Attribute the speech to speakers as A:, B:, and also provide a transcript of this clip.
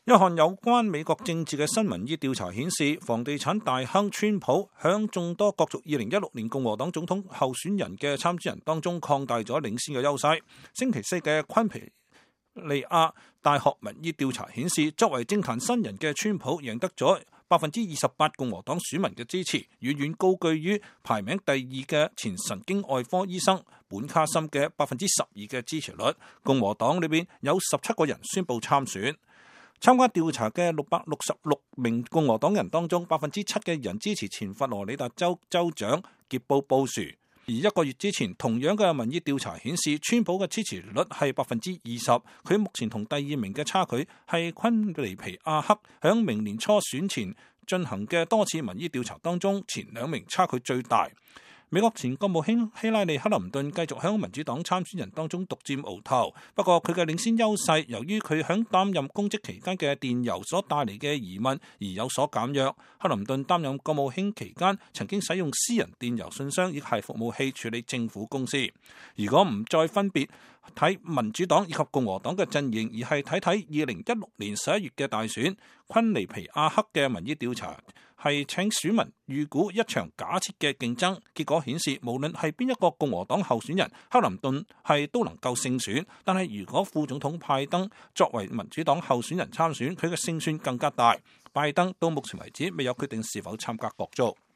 A: 一項有關美國政治嘅新民意調查顯示，房地產大亨川普響眾多角逐2016年共和黨總統候選人嘅參選人當中擴大咗領先嘅優勢。星期四嘅昆皮利亞大學民意調查顯示，作為政壇新人嘅川普贏得咗28%共和黨選民嘅支持，遠遠高居於排名第2嘅前神經外科醫生本卡森嘅12%嘅支持率。共和黨裏邊有17個人宣布參選。參加調查嘅666名共和黨人當中，7%嘅人支持前佛羅里達州州長傑布布殊。而1個月之前，同樣嘅民意調查顯示，川普嘅支持率係20%，佢目前同第2名嘅差距係昆尼皮亞克。響明年初選前進行嘅多次民意調查當中，前2名差距最大。美國前國務卿希拉里克林頓繼續響民主黨參選人當中獨佔鰲頭，不過佢嘅領先優勢由於佢響擔任公職期間嘅電郵所帶嚟嘅疑問而有所減弱。克林頓擔任國務卿期間曾經使用私人電郵信箱亦係服務器處理政府公司。如果唔再分別睇民主黨以及共和黨嘅陣營，而係睇睇2016年11月嘅大選，昆尼皮亞克嘅民意調查係請選民預估一場假設嘅競爭，結果顯示無論係邊一個共和黨候選人，克林頓係都能夠勝選。但係如果副總統拜登作為民主黨候選人參選，佢嘅勝算更加大。拜登到目前為止未有決定是否參加角逐。